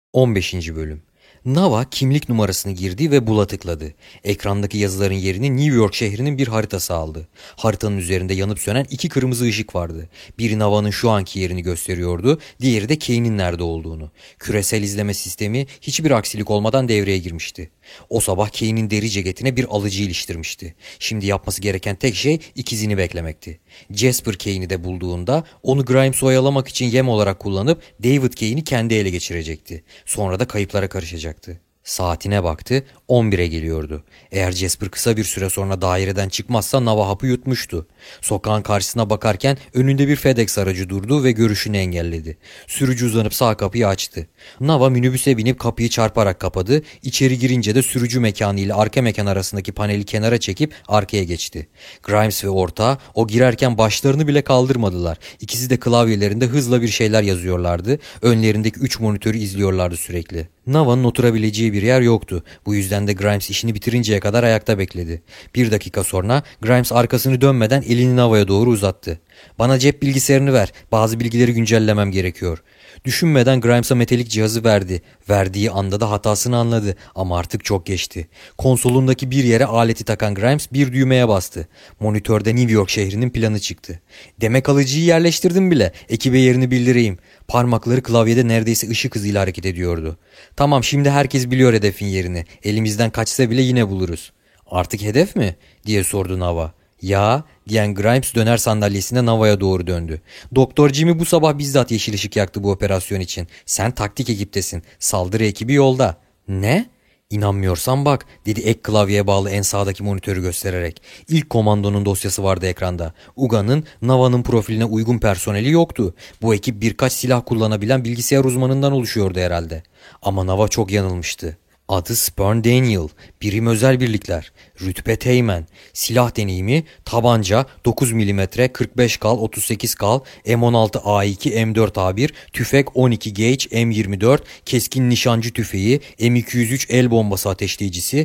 15. Bölüm. Nava kimlik numarasını girdi ve bula tıkladı. Ekrandaki yazıların yerini New York şehrinin bir haritası aldı. Haritanın üzerinde yanıp sönen iki kırmızı ışık vardı. Biri Nava'nın şu anki yerini gösteriyordu, diğeri de Kane'in nerede olduğunu. Küresel izleme sistemi hiçbir aksilik olmadan devreye girmişti. O sabah Kane'in deri ceketine bir alıcı iliştirmişti. Şimdi yapması gereken tek şey ikizini beklemekti. Jasper Kane'i de bulduğunda onu Grimes'u oyalamak için yem olarak kullanıp David Kane'i kendi ele geçirecekti. Sonra da kayıplara karışacaktı. Saatine baktı, 11'e geliyordu. Eğer Jasper kısa bir süre sonra daireden çıkmazsa Nava hapı yutmuştu. Sokağın karşısına bakarken önünde bir FedEx aracı durdu ve görüşünü engelledi. Sürücü uzanıp sağ kapıyı açtı. Nava minibüse binip kapıyı çarparak kapadı. İçeri girince de sürücü mekanı ile arka mekan arasındaki paneli kenara çekip arkaya geçti. Grimes ve ortağı o girerken başlarını bile kaldırmadılar. İkisi de klavyelerinde hızla bir şeyler yazıyorlardı. Önlerindeki 3 monitörü izliyorlardı sürekli. Nava'nın oturabileceği bir yer yoktu. Bu yüzden de Grimes işini bitirinceye kadar ayakta bekledi. Bir dakika sonra Grimes arkasını dönmeden elini Nava'ya doğru uzattı. "Bana cep bilgisayarını ver. Bazı bilgileri güncellemem gerekiyor." Düşünmeden Grimes'a metalik cihazı verdi. Verdiği anda da hatasını anladı ama artık çok geçti. Konsolundaki bir yere aleti takan Grimes bir düğmeye bastı. Monitörde New York şehrinin planı çıktı. "Demek alıcıyı yerleştirdim bile. Ekibe yerini bildireyim." Parmakları klavyede neredeyse ışık hızıyla hareket ediyordu. "Tamam, şimdi herkes biliyor hedefin yerini. Elimizden kaçsa bile yine buluruz." "Artık hedef mi?" diye sordu Nava. "Ya," diyen Grimes döner sandalyesinde Nava'ya doğru döndü. "Doktor Jimmy bu sabah bizzat yeşil ışık yaktı bu operasyon için. Sen taktik ekiptesin. Saldırı ekibi yolda." "Ne?" "İnanmıyorsan bak," dedi ek klavyeye bağlı en sağdaki monitörü göstererek. İlk komandonun dosyası vardı ekranda. UGA'nın Nava'nın profiline uygun personeli yoktu. Bu ekip birkaç silah kullanabilen bilgisayar uzmanından oluşuyordu herhalde. Ama Nava çok yanılmıştı. Adı Spurn Daniel, birim özel birlikler, rütbe teğmen, silah deneyimi, tabanca, 9 milimetre, 45 kal, 38 kal, M16 A2, M4 A1, tüfek 12 gauge, M24, keskin nişancı tüfeği, M203 el bombası ateşleyicisi,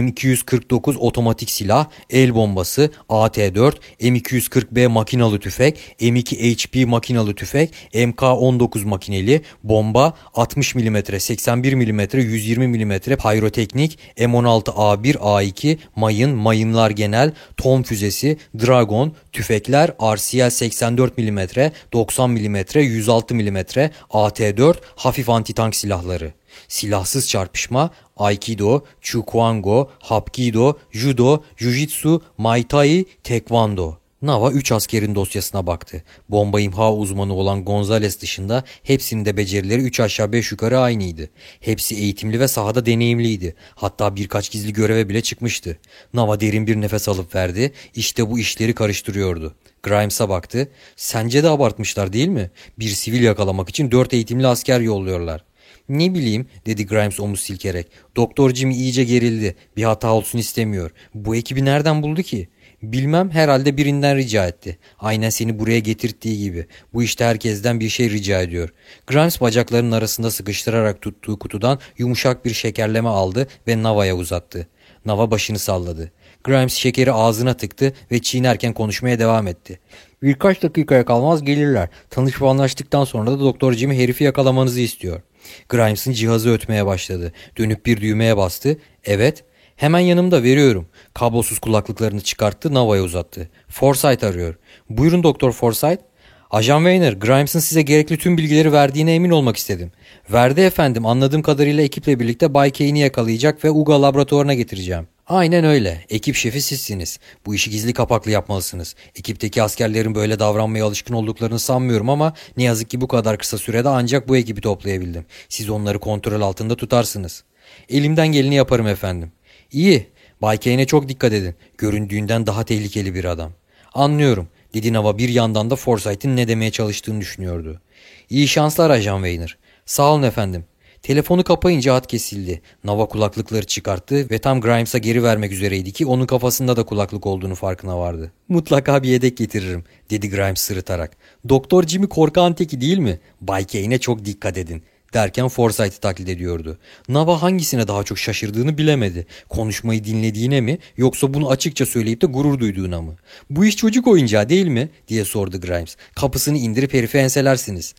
M249 otomatik silah, el bombası, AT4, M240B makinalı tüfek, M2 HP makinalı tüfek, MK19 makineli, bomba, 60 milimetre, 81 milimetre, 120 milimetre, pyroteknik, M16A1, A2, mayınlar genel, tom füzesi, Dragon, tüfekler, RCL 84 milimetre, 90 milimetre, 106 milimetre, AT4, hafif antitank silahları. Silahsız çarpışma, Aikido, Chukuango, Hapkido, Judo, Jujitsu, Muay Thai, Taekwondo. Nava 3 askerin dosyasına baktı. Bomba imha uzmanı olan Gonzales dışında hepsinin de becerileri 3 aşağı 5 yukarı aynıydı. Hepsi eğitimli ve sahada deneyimliydi. Hatta birkaç gizli göreve bile çıkmıştı. Nava derin bir nefes alıp verdi. İşte bu işleri karıştırıyordu. Grimes'a baktı. "Sence de abartmışlar değil mi? Bir sivil yakalamak için 4 eğitimli asker yolluyorlar." "Ne bileyim," dedi Grimes omuz silkerek. "Doktor Jimmy iyice gerildi. Bir hata olsun istemiyor. Bu ekibi nereden buldu ki?" "Bilmem, herhalde birinden rica etti. Aynen seni buraya getirttiği gibi. Bu işte herkesten bir şey rica ediyor." Grimes bacaklarının arasında sıkıştırarak tuttuğu kutudan yumuşak bir şekerleme aldı ve Nava'ya uzattı. Nava başını salladı. Grimes şekeri ağzına tıktı ve çiğnerken konuşmaya devam etti. "Birkaç dakikaya kalmaz gelirler. Tanışıp anlaştıktan sonra da Doktor Jimmy herifi yakalamanızı istiyor." Grimes'ın cihazı ötmeye başladı. Dönüp bir düğmeye bastı. "Evet." "Hemen yanımda, veriyorum." Kablosuz kulaklıklarını çıkarttı, Nava'ya uzattı. "Forsyth arıyor." "Buyurun Doktor Forsyth." "Ajan Weiner, Grimes'ın size gerekli tüm bilgileri verdiğine emin olmak istedim." "Verdi efendim. Anladığım kadarıyla ekiple birlikte Bay Kane'i yakalayacak ve UGA laboratuvarına getireceğim." "Aynen öyle. Ekip şefi sizsiniz. Bu işi gizli kapaklı yapmalısınız. Ekipteki askerlerin böyle davranmaya alışkın olduklarını sanmıyorum ama ne yazık ki bu kadar kısa sürede ancak bu ekibi toplayabildim. Siz onları kontrol altında tutarsınız." "Elimden geleni yaparım efendim." "İyi. Bay Kane'e çok dikkat edin. Göründüğünden daha tehlikeli bir adam." "Anlıyorum," dedi Nava, bir yandan da Forsyth'in ne demeye çalıştığını düşünüyordu. "İyi şanslar Ajan Weiner." "Sağ olun efendim." Telefonu kapayınca hat kesildi. Nava kulaklıkları çıkarttı ve tam Grimes'a geri vermek üzereydi ki onun kafasında da kulaklık olduğunu farkına vardı. "Mutlaka bir yedek getiririm," dedi Grimes sırıtarak. "Doktor Jimmy korkağın teki değil mi? Bay Kane'e çok dikkat edin." Derken Forsyth'ı taklit ediyordu. Nava hangisine daha çok şaşırdığını bilemedi. Konuşmayı dinlediğine mi, yoksa bunu açıkça söyleyip de gurur duyduğuna mı? "Bu iş çocuk oyuncağı değil mi?" diye sordu Grimes. "Kapısını indirip herifi enselersiniz."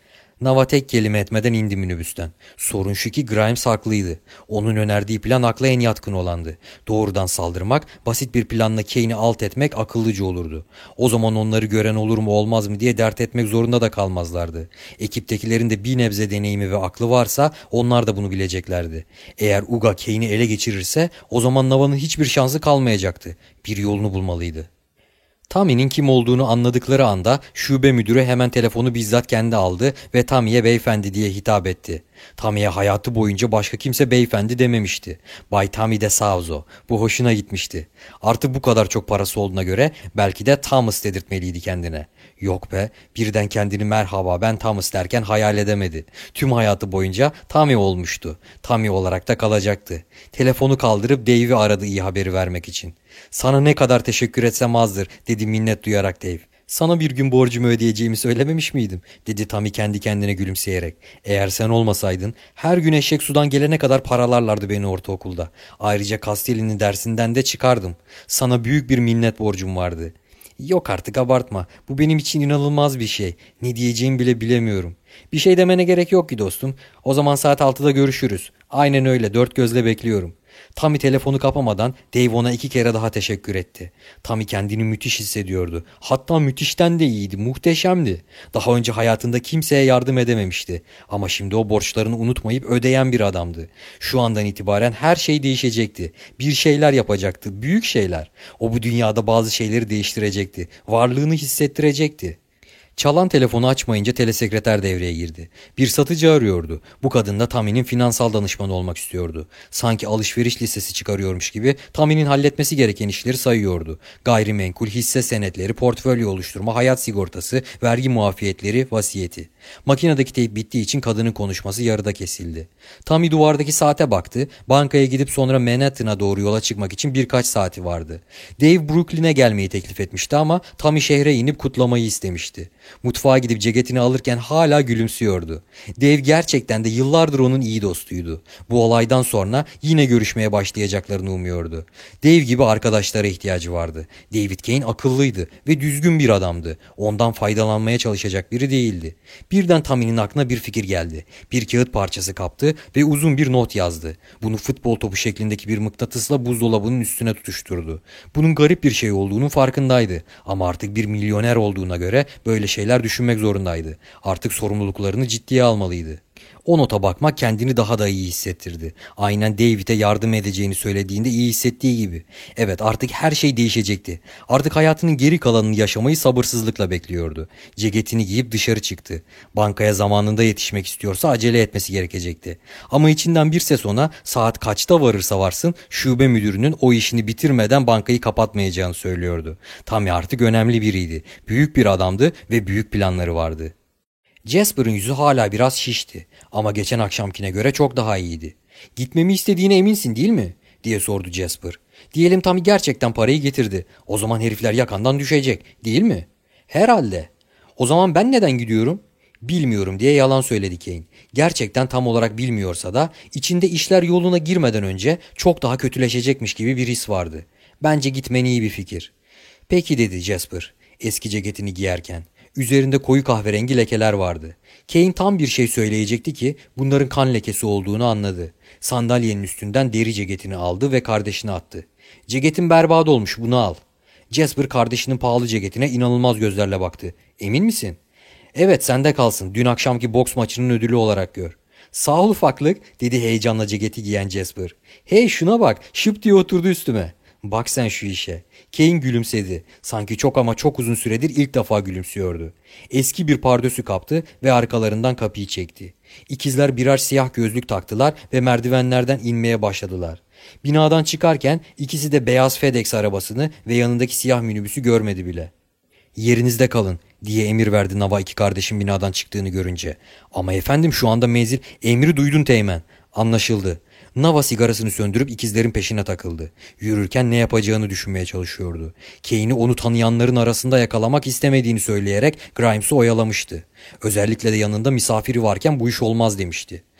Nava tek kelime etmeden indi minibüsten. Sorun şu ki Grimes haklıydı. Onun önerdiği plan akla en yatkın olandı. Doğrudan saldırmak, basit bir planla Kane'i alt etmek akıllıca olurdu. O zaman onları gören olur mu olmaz mı diye dert etmek zorunda da kalmazlardı. Ekiptekilerin de bir nebze deneyimi ve aklı varsa onlar da bunu bileceklerdi. Eğer Uga Kane'i ele geçirirse o zaman Nava'nın hiçbir şansı kalmayacaktı. Bir yolunu bulmalıydı. Tammy'nin kim olduğunu anladıkları anda şube müdürü hemen telefonu bizzat kendi aldı ve Tammy'ye beyefendi diye hitap etti. Tammy'ye hayatı boyunca başka kimse beyefendi dememişti. Bay Tammy de Sauzo. Bu hoşuna gitmişti. Artık bu kadar çok parası olduğuna göre belki de Thomas dedirtmeliydi kendine. Yok be, birden kendini merhaba ben Thomas derken hayal edemedi. Tüm hayatı boyunca Tammy olmuştu. Tammy olarak da kalacaktı. Telefonu kaldırıp Dave'i aradı iyi haberi vermek için. Sana ne kadar teşekkür etsem azdır dedi minnet duyarak Dave. Sana bir gün borcumu ödeyeceğimi söylememiş miydim? Dedi Tammy kendi kendine gülümseyerek. Eğer sen olmasaydın her gün eşek sudan gelene kadar paralarlardı beni ortaokulda. Ayrıca Castelli'nin dersinden de çıkardım. Sana büyük bir minnet borcum vardı. Yok artık abartma. Bu benim için inanılmaz bir şey. Ne diyeceğimi bile bilemiyorum. Bir şey demene gerek yok ki dostum. O zaman saat 6'da görüşürüz. Aynen öyle, dört gözle bekliyorum. Tammy telefonu kapamadan Dave ona 2 kere daha teşekkür etti. Tammy kendini müthiş hissediyordu. Hatta müthişten de iyiydi, muhteşemdi. Daha önce hayatında kimseye yardım edememişti. Ama şimdi o borçlarını unutmayıp ödeyen bir adamdı. Şu andan itibaren her şey değişecekti. Bir şeyler yapacaktı, büyük şeyler. O bu dünyada bazı şeyleri değiştirecekti. Varlığını hissettirecekti. Çalan telefonu açmayınca telesekreter devreye girdi. Bir satıcı arıyordu. Bu kadın da Tammy'nin finansal danışmanı olmak istiyordu. Sanki alışveriş listesi çıkarıyormuş gibi Tammy'nin halletmesi gereken işleri sayıyordu. Gayrimenkul, hisse senetleri, portföy oluşturma, hayat sigortası, vergi muafiyetleri, vasiyeti. Makinedeki teyp bittiği için kadının konuşması yarıda kesildi. Tammy duvardaki saate baktı. Bankaya gidip sonra Manhattan'a doğru yola çıkmak için birkaç saati vardı. Dave Brooklyn'e gelmeyi teklif etmişti ama Tammy şehre inip kutlamayı istemişti. Mutfağa gidip ceketini alırken hala gülümsüyordu. Dave gerçekten de yıllardır onun iyi dostuydu. Bu olaydan sonra yine görüşmeye başlayacaklarını umuyordu. Dave gibi arkadaşlara ihtiyacı vardı. David Kane akıllıydı ve düzgün bir adamdı. Ondan faydalanmaya çalışacak biri değildi. Birden Tammy'nin aklına bir fikir geldi. Bir kağıt parçası kaptı ve uzun bir not yazdı. Bunu futbol topu şeklindeki bir mıknatısla buzdolabının üstüne tutuşturdu. Bunun garip bir şey olduğunun farkındaydı. Ama artık bir milyoner olduğuna göre böyle şeyler düşünmek zorundaydı. Artık sorumluluklarını ciddiye almalıydı. O nota bakmak kendini daha da iyi hissettirdi. Aynen David'e yardım edeceğini söylediğinde iyi hissettiği gibi. Evet, artık her şey değişecekti. Artık hayatının geri kalanını yaşamayı sabırsızlıkla bekliyordu. Ceketini giyip dışarı çıktı. Bankaya zamanında yetişmek istiyorsa acele etmesi gerekecekti. Ama içinden bir ses ona saat kaçta varırsa varsın şube müdürünün o işini bitirmeden bankayı kapatmayacağını söylüyordu. Tammy artık önemli biriydi. Büyük bir adamdı ve büyük planları vardı. Jasper'ın yüzü hala biraz şişti ama geçen akşamkine göre çok daha iyiydi. "Gitmemi istediğine eminsin değil mi?" diye sordu Jasper. "Diyelim Tommy gerçekten parayı getirdi. O zaman herifler yakandan düşecek, değil mi?" "Herhalde." "O zaman ben neden gidiyorum?" "Bilmiyorum" diye yalan söyledi Kane. Gerçekten tam olarak bilmiyorsa da içinde işler yoluna girmeden önce çok daha kötüleşecekmiş gibi bir his vardı. "Bence gitmen iyi bir fikir." "Peki" dedi Jasper eski ceketini giyerken. Üzerinde koyu kahverengi lekeler vardı. Kane tam bir şey söyleyecekti ki bunların kan lekesi olduğunu anladı. Sandalyenin üstünden deri ceketini aldı ve kardeşine attı. "Ceketin berbat olmuş, bunu al." Jasper kardeşinin pahalı ceketine inanılmaz gözlerle baktı. "Emin misin?" "Evet, sende kalsın, dün akşamki boks maçının ödülü olarak gör." "Sağ ol ufaklık," dedi heyecanla ceketi giyen Jasper. "Hey şuna bak, şıp diye oturdu üstüme." "Bak sen şu işe." Kane gülümsedi. Sanki çok ama çok uzun süredir ilk defa gülümsüyordu. Eski bir pardösü kaptı ve arkalarından kapıyı çekti. İkizler birer siyah gözlük taktılar ve merdivenlerden inmeye başladılar. Binadan çıkarken ikisi de beyaz FedEx arabasını ve yanındaki siyah minibüsü görmedi bile. "Yerinizde kalın," diye emir verdi Nava iki kardeşin binadan çıktığını görünce. "Ama efendim şu anda menzil..." "Emri duydun Teğmen." "Anlaşıldı." Nava sigarasını söndürüp ikizlerin peşine takıldı. Yürürken ne yapacağını düşünmeye çalışıyordu. Kane'i onu tanıyanların arasında yakalamak istemediğini söyleyerek Grimes'u oyalamıştı. Özellikle de yanında misafiri varken bu iş olmaz demişti.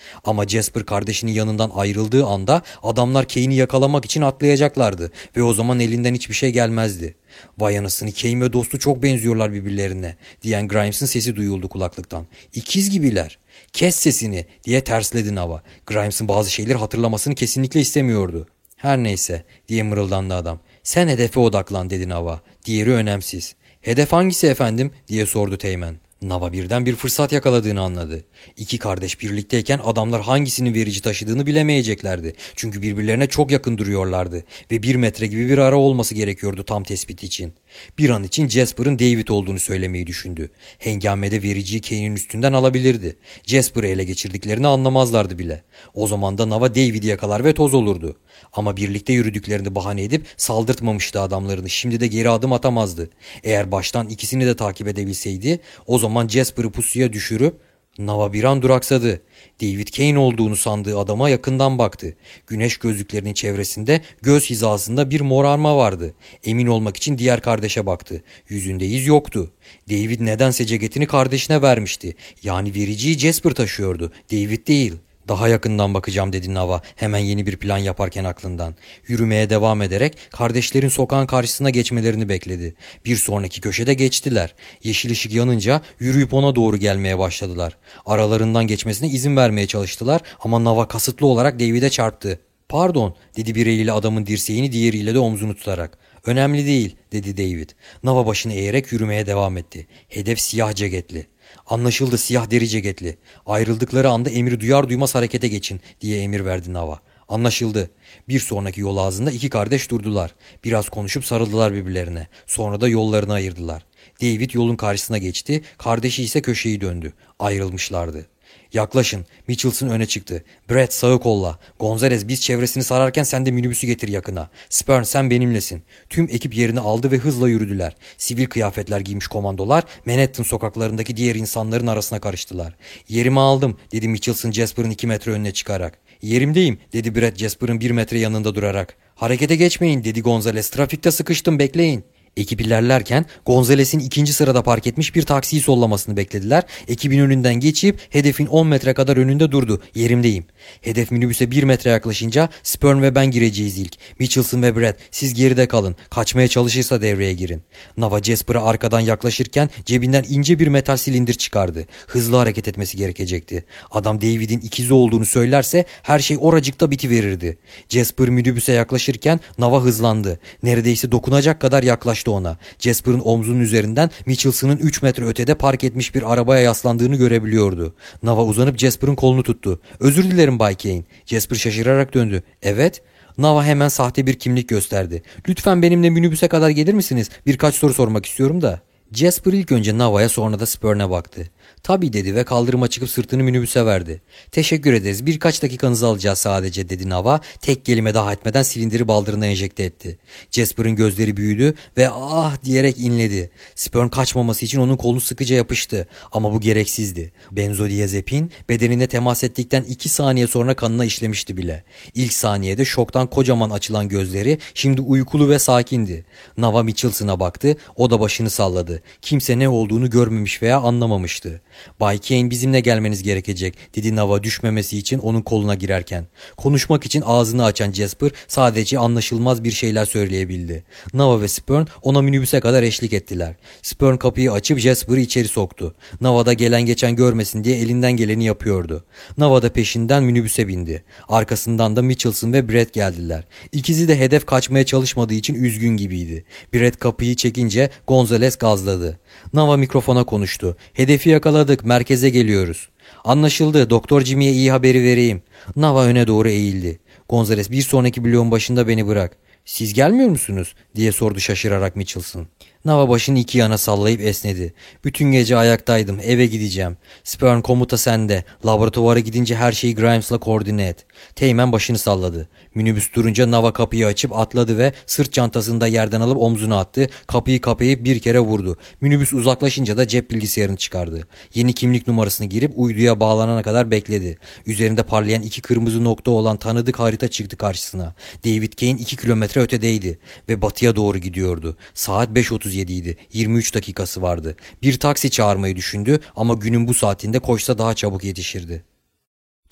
Ama Jasper kardeşinin yanından ayrıldığı anda adamlar Kane'i yakalamak için atlayacaklardı ve o zaman elinden hiçbir şey gelmezdi. Vay anasını, Kane ve dostu çok benziyorlar birbirlerine diyen Grimes'ın sesi duyuldu kulaklıktan. İkiz gibiler. Kes sesini diye tersledi Nava. Grimes'ın bazı şeyleri hatırlamasını kesinlikle istemiyordu. Her neyse diye mırıldandı adam. Sen hedefe odaklan dedi Nava. Diğeri önemsiz. Hedef hangisi efendim diye sordu Teğmen. Nava birden bir fırsat yakaladığını anladı. İki kardeş birlikteyken adamlar hangisinin verici taşıdığını bilemeyeceklerdi. Çünkü birbirlerine çok yakın duruyorlardı ve 1 metre gibi bir ara olması gerekiyordu tam tespit için. Bir an için Jasper'ın David olduğunu söylemeyi düşündü. Hengamede vericiyi Kane'in üstünden alabilirdi. Jasper'ı ele geçirdiklerini anlamazlardı bile. O zaman da Nava David'i yakalar ve toz olurdu. Ama birlikte yürüdüklerini bahane edip saldırtmamıştı adamlarını. Şimdi de geri adım atamazdı. Eğer baştan ikisini de takip edebilseydi o zaman Jasper'ı pusuya düşürüp Nava bir an duraksadı. David Kane olduğunu sandığı adama yakından baktı. Güneş gözlüklerinin çevresinde göz hizasında bir morarma vardı. Emin olmak için diğer kardeşe baktı. Yüzünde iz yoktu. David nedense ceketini kardeşine vermişti. Yani vericiyi Jasper taşıyordu. David değil. Daha yakından bakacağım dedi Nava hemen yeni bir plan yaparken aklından. Yürümeye devam ederek kardeşlerin sokağın karşısına geçmelerini bekledi. Bir sonraki köşede geçtiler. Yeşil ışık yanınca yürüyüp ona doğru gelmeye başladılar. Aralarından geçmesine izin vermeye çalıştılar ama Nava kasıtlı olarak David'e çarptı. Pardon dedi bir eliyle adamın dirseğini diğeriyle de omzunu tutarak. Önemli değil dedi David. Nava başını eğerek yürümeye devam etti. Hedef siyah ceketli. Anlaşıldı, siyah deri ceketli. Ayrıldıkları anda emri duyar duymaz harekete geçin diye emir verdi Nava. Anlaşıldı. Bir sonraki yol ağzında iki kardeş durdular. Biraz konuşup sarıldılar birbirlerine. Sonra da yollarını ayırdılar. David yolun karşısına geçti. Kardeşi ise köşeyi döndü. Ayrılmışlardı. Yaklaşın. Mitchellson öne çıktı. Brett sağı kolla. Gonzalez biz çevresini sararken sen de minibüsü getir yakına. Spurn sen benimlesin. Tüm ekip yerini aldı ve hızla yürüdüler. Sivil kıyafetler giymiş komandolar Manhattan sokaklarındaki diğer insanların arasına karıştılar. Yerimi aldım dedi Mitchellson Jasper'ın 2 metre önüne çıkarak. Yerimdeyim dedi Brett Jasper'ın 1 metre yanında durarak. Harekete geçmeyin dedi Gonzalez. Trafikte sıkıştım bekleyin. Ekip ilerlerken Gonzalez'in ikinci sırada park etmiş bir taksiyi sollamasını beklediler. Ekibin önünden geçip hedefin 10 metre kadar önünde durdu. Yerimdeyim. Hedef minibüse 1 metre yaklaşınca Spurn ve ben gireceğiz ilk. Mitchellson ve Brett siz geride kalın. Kaçmaya çalışırsa devreye girin. Nava Jasper'a arkadan yaklaşırken cebinden ince bir metal silindir çıkardı. Hızlı hareket etmesi gerekecekti. Adam David'in ikizi olduğunu söylerse her şey oracıkta bitiverirdi. Jasper minibüse yaklaşırken Nava hızlandı. Neredeyse dokunacak kadar yaklaştı ona. Jasper'ın omzunun üzerinden Mitchellson'ın 3 metre ötede park etmiş bir arabaya yaslandığını görebiliyordu. Nava uzanıp Jasper'ın kolunu tuttu. Özür dilerim Bay Kane. Jasper şaşırarak döndü. Evet. Nava hemen sahte bir kimlik gösterdi. Lütfen benimle minibüse kadar gelir misiniz? Birkaç soru sormak istiyorum da. Jasper ilk önce Nava'ya sonra da Spurn'e baktı. Tabii dedi ve kaldırıma çıkıp sırtını minibüse verdi. Teşekkür ederiz, birkaç dakikanızı alacağız sadece dedi Nava. Tek kelime daha etmeden silindiri baldırına enjekte etti. Jasper'ın gözleri büyüdü ve ah diyerek inledi. Spurn kaçmaması için onun kolunu sıkıca yapıştı ama bu gereksizdi. Benzodiazepin bedenine temas ettikten 2 saniye sonra kanına işlemişti bile. İlk saniyede şoktan kocaman açılan gözleri şimdi uykulu ve sakindi. Nava Mitchellson'a baktı, o da başını salladı. Kimse ne olduğunu görmemiş veya anlamamıştı. Bay Kane bizimle gelmeniz gerekecek dedi Nava düşmemesi için onun koluna girerken. Konuşmak için ağzını açan Jasper sadece anlaşılmaz bir şeyler söyleyebildi. Nava ve Spurn ona minibüse kadar eşlik ettiler. Spurn kapıyı açıp Jasper'ı içeri soktu. Nava da gelen geçen görmesin diye elinden geleni yapıyordu. Nava da peşinden minibüse bindi. Arkasından da Mitchellson ve Brett geldiler. İkisi de hedef kaçmaya çalışmadığı için üzgün gibiydi. Brett kapıyı çekince Gonzalez gazladı. Nava mikrofona konuştu. Hedefi yakaladık, merkeze geliyoruz. Anlaşıldı, Doktor Jimmy'ye iyi haberi vereyim. Nava öne doğru eğildi. Gonzalez bir sonraki bloğun başında beni bırak. Siz gelmiyor musunuz diye sordu şaşırarak Mitchellson. Nava başını iki yana sallayıp esnedi. Bütün gece ayaktaydım, eve gideceğim. Spurn komuta sende. Laboratuvara gidince her şeyi Grimes'la koordine et. Teğmen başını salladı. Minibüs durunca Nava kapıyı açıp atladı ve sırt çantasını da yerden alıp omzuna attı. Kapıyı kapayıp bir kere vurdu. Minibüs uzaklaşınca da cep bilgisayarını çıkardı. Yeni kimlik numarasını girip uyduya bağlanana kadar bekledi. Üzerinde parlayan 2 kırmızı nokta olan tanıdık harita çıktı karşısına. David Kane 2 kilometre ötedeydi ve batıya doğru gidiyordu. Saat 5:37 idi. 23 dakikası vardı. Bir taksi çağırmayı düşündü ama günün bu saatinde koşsa daha çabuk yetişirdi.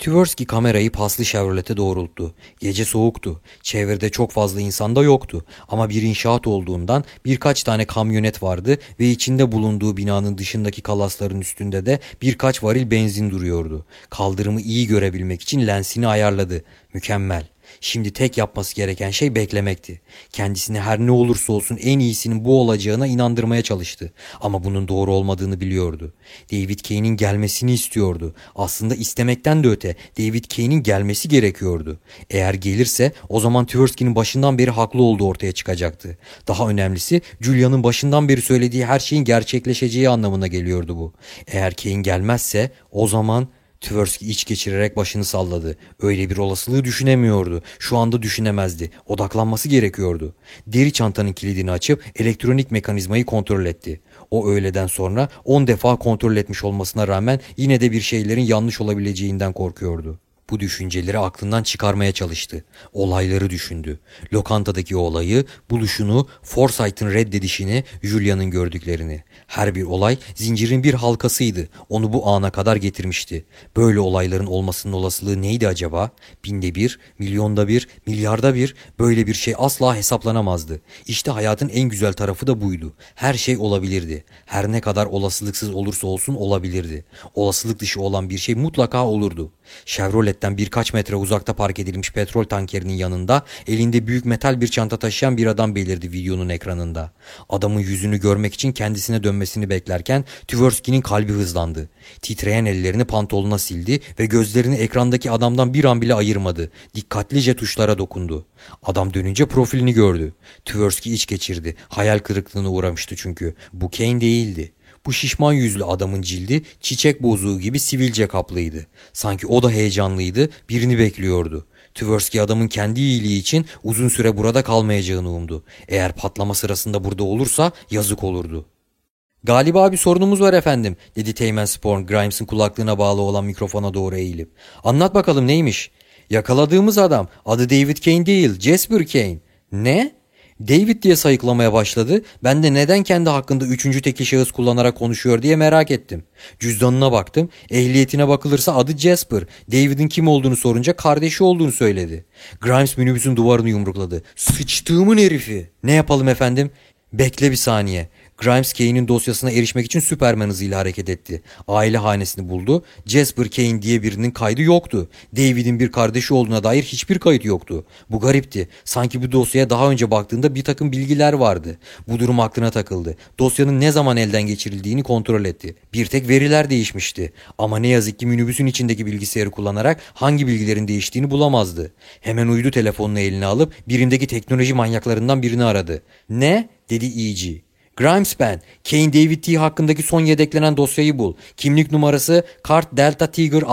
Tversky kamerayı paslı Chevrolet'e doğrulttu. Gece soğuktu. Çevrede çok fazla insan da yoktu. Ama bir inşaat olduğundan birkaç tane kamyonet vardı ve içinde bulunduğu binanın dışındaki kalasların üstünde de birkaç varil benzin duruyordu. Kaldırımı iyi görebilmek için lensini ayarladı. Mükemmel. Şimdi tek yapması gereken şey beklemekti. Kendisine her ne olursa olsun en iyisinin bu olacağına inandırmaya çalıştı. Ama bunun doğru olmadığını biliyordu. David Kane'in gelmesini istiyordu. Aslında istemekten de öte David Kane'in gelmesi gerekiyordu. Eğer gelirse o zaman Tversky'nin başından beri haklı olduğu ortaya çıkacaktı. Daha önemlisi Julia'nın başından beri söylediği her şeyin gerçekleşeceği anlamına geliyordu bu. Eğer Kane gelmezse o zaman... Tversky iç geçirerek başını salladı. Öyle bir olasılığı düşünemiyordu. Şu anda düşünemezdi. Odaklanması gerekiyordu. Deri çantanın kilidini açıp elektronik mekanizmayı kontrol etti. O öğleden sonra 10 defa kontrol etmiş olmasına rağmen yine de bir şeylerin yanlış olabileceğinden korkuyordu. Bu düşünceleri aklından çıkarmaya çalıştı. Olayları düşündü. Lokantadaki olayı, buluşunu, Forsyth'ın reddedişini, Julia'nın gördüklerini. Her bir olay zincirin bir halkasıydı. Onu bu ana kadar getirmişti. Böyle olayların olmasının olasılığı neydi acaba? Binde bir, milyonda bir, milyarda bir, böyle bir şey asla hesaplanamazdı. İşte hayatın en güzel tarafı da buydu. Her şey olabilirdi. Her ne kadar olasılıksız olursa olsun olabilirdi. Olasılık dışı olan bir şey mutlaka olurdu. Chevrolet'ten birkaç metre uzakta park edilmiş petrol tankerinin yanında elinde büyük metal bir çanta taşıyan bir adam belirdi videonun ekranında. Adamın yüzünü görmek için kendisine dönmesini beklerken Tversky'nin kalbi hızlandı. Titreyen ellerini pantolonuna sildi ve gözlerini ekrandaki adamdan bir an bile ayırmadı. Dikkatlice tuşlara dokundu. Adam dönünce profilini gördü. Tversky iç geçirdi. Hayal kırıklığına uğramıştı çünkü. Bu Kane değildi. Bu şişman yüzlü adamın cildi çiçek bozuğu gibi sivilce kaplıydı. Sanki o da heyecanlıydı, birini bekliyordu. Tversky adamın kendi iyiliği için uzun süre burada kalmayacağını umdu. Eğer patlama sırasında burada olursa yazık olurdu. "Galiba bir sorunumuz var efendim," dedi Teğmen Sporn Grimes'in kulaklığına bağlı olan mikrofona doğru eğilip. "Anlat bakalım neymiş?" "Yakaladığımız adam adı David Kane değil, Jasper Kane." "Ne?" David diye sayıklamaya başladı. Ben de neden kendi hakkında üçüncü tekil şahıs kullanarak konuşuyor diye merak ettim. Cüzdanına baktım. Ehliyetine bakılırsa adı Jasper. David'in kim olduğunu sorunca kardeşi olduğunu söyledi. Grimes minibüsün duvarını yumrukladı. "Sıçtığımın herifi." "Ne yapalım efendim?" "Bekle bir saniye." Grimes Kane'in dosyasına erişmek için Süperman hızıyla hareket etti. Aile hanesini buldu. Jasper Kane diye birinin kaydı yoktu. David'in bir kardeşi olduğuna dair hiçbir kayıt yoktu. Bu garipti. Sanki bu dosyaya daha önce baktığında bir takım bilgiler vardı. Bu durum aklına takıldı. Dosyanın ne zaman elden geçirildiğini kontrol etti. Bir tek veriler değişmişti. Ama ne yazık ki minibüsün içindeki bilgisayarı kullanarak hangi bilgilerin değiştiğini bulamazdı. Hemen uydu telefonunu eline alıp birindeki teknoloji manyaklarından birini aradı. "Ne?" dedi EG. "Grimes ben. Kane David T hakkındaki son yedeklenen dosyayı bul. Kimlik numarası Kart Delta Tiger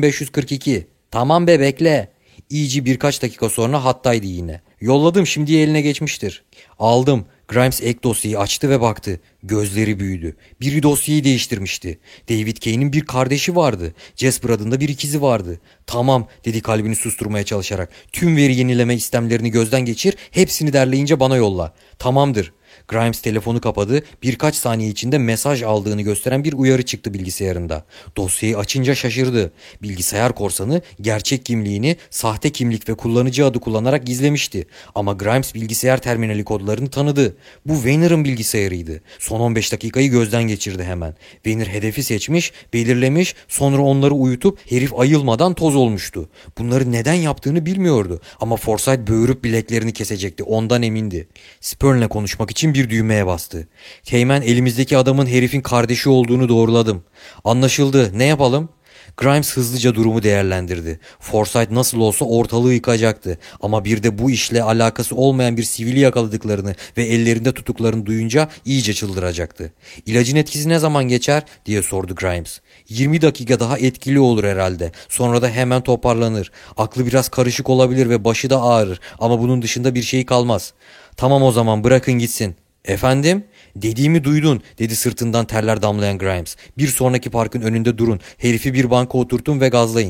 6542. "Tamam be, bekle." EG birkaç dakika sonra hattaydı yine. "Yolladım, şimdi eline geçmiştir." "Aldım." Grimes ek dosyayı açtı ve baktı. Gözleri büyüdü. Biri dosyayı değiştirmişti. David Kane'in bir kardeşi vardı. Jasper adında bir ikizi vardı. "Tamam," dedi kalbini susturmaya çalışarak. "Tüm veri yenileme istemlerini gözden geçir. Hepsini derleyince bana yolla." "Tamamdır." Grimes telefonu kapadı. Birkaç saniye içinde mesaj aldığını gösteren bir uyarı çıktı bilgisayarında. Dosyayı açınca şaşırdı. Bilgisayar korsanı gerçek kimliğini sahte kimlik ve kullanıcı adı kullanarak gizlemişti. Ama Grimes bilgisayar terminali kodlarını tanıdı. Bu Weiner'ın bilgisayarıydı. Son 15 dakikayı gözden geçirdi hemen. Weiner hedefi seçmiş, belirlemiş, sonra onları uyutup herif ayılmadan toz olmuştu. Bunları neden yaptığını bilmiyordu. Ama Forsyth böğürüp bileklerini kesecekti. Ondan emindi. Spurn'le konuşmak için bir düğmeye bastı. "Teğmen, elimizdeki adamın herifin kardeşi olduğunu doğruladım." "Anlaşıldı. Ne yapalım?" Grimes hızlıca durumu değerlendirdi. Forsyth nasıl olsa ortalığı yıkacaktı. Ama bir de bu işle alakası olmayan bir sivili yakaladıklarını ve ellerinde tutuklarını duyunca iyice çıldıracaktı. "İlacın etkisi ne zaman geçer?" diye sordu Grimes. 20 dakika daha etkili olur herhalde. Sonra da hemen toparlanır. Aklı biraz karışık olabilir ve başı da ağrır. Ama bunun dışında bir şey kalmaz." "Tamam o zaman, bırakın gitsin." "Efendim?" "Dediğimi duydun," dedi sırtından terler damlayan Grimes. "Bir sonraki parkın önünde durun. Herifi bir banka oturtun ve gazlayın."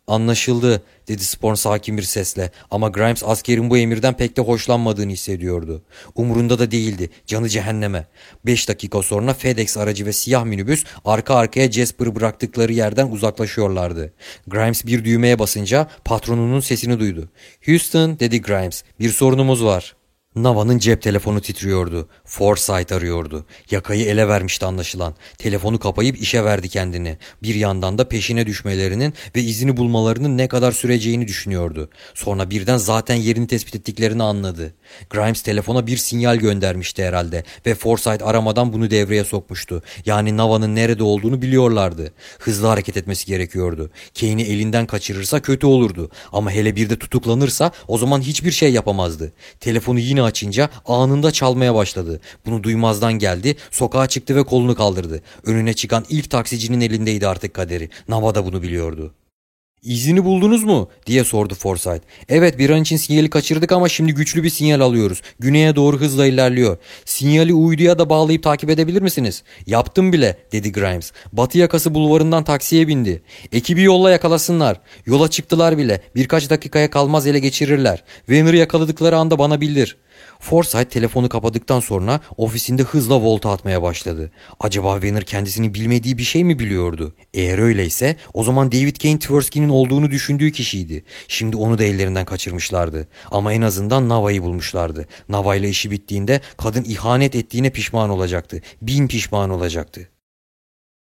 Anlaşıldı, dedi Sporn sakin bir sesle, ama Grimes askerin bu emirden pek de hoşlanmadığını hissediyordu. Umurunda da değildi, canı cehenneme. 5 dakika sonra FedEx aracı ve siyah minibüs arka arkaya Jasper'ı bıraktıkları yerden uzaklaşıyorlardı. Grimes bir düğmeye basınca patronunun sesini duydu. "Houston," dedi Grimes, "bir sorunumuz var." Nava'nın cep telefonu titriyordu. Forsyth arıyordu. Yakayı ele vermişti anlaşılan. Telefonu kapayıp işe verdi kendini. Bir yandan da peşine düşmelerinin ve izini bulmalarının ne kadar süreceğini düşünüyordu. Sonra birden zaten yerini tespit ettiklerini anladı. Grimes telefona bir sinyal göndermişti herhalde ve Forsyth aramadan bunu devreye sokmuştu. Yani Nava'nın nerede olduğunu biliyorlardı. Hızlı hareket etmesi gerekiyordu. Kane'i elinden kaçırırsa kötü olurdu. Ama hele bir de tutuklanırsa o zaman hiçbir şey yapamazdı. Telefonu yine açınca anında çalmaya başladı. Bunu duymazdan geldi, sokağa çıktı ve kolunu kaldırdı. Önüne çıkan ilk taksicinin elindeydi artık kaderi. Nava da bunu biliyordu. "İzini buldunuz mu?" diye sordu Forsyth. "Evet, bir an için sinyali kaçırdık ama şimdi güçlü bir sinyal alıyoruz. Güneye doğru hızla ilerliyor. Sinyali uyduya da bağlayıp takip edebilir misiniz?" "Yaptım bile," dedi Grimes. "Batı yakası bulvarından taksiye bindi. Ekibi yolla, yakalasınlar. Yola çıktılar bile. Birkaç dakikaya kalmaz ele geçirirler. Wenner'ı yakaladıkları anda bana bildir." Forsyth telefonu kapadıktan sonra ofisinde hızla volta atmaya başladı. Acaba Wenner kendisini bilmediği bir şey mi biliyordu? Eğer öyleyse o zaman David Kane Tversky'nin olduğunu düşündüğü kişiydi. Şimdi onu da ellerinden kaçırmışlardı. Ama en azından Nava'yı bulmuşlardı. Nava ile işi bittiğinde kadın ihanet ettiğine pişman olacaktı. 1000 pişman olacaktı.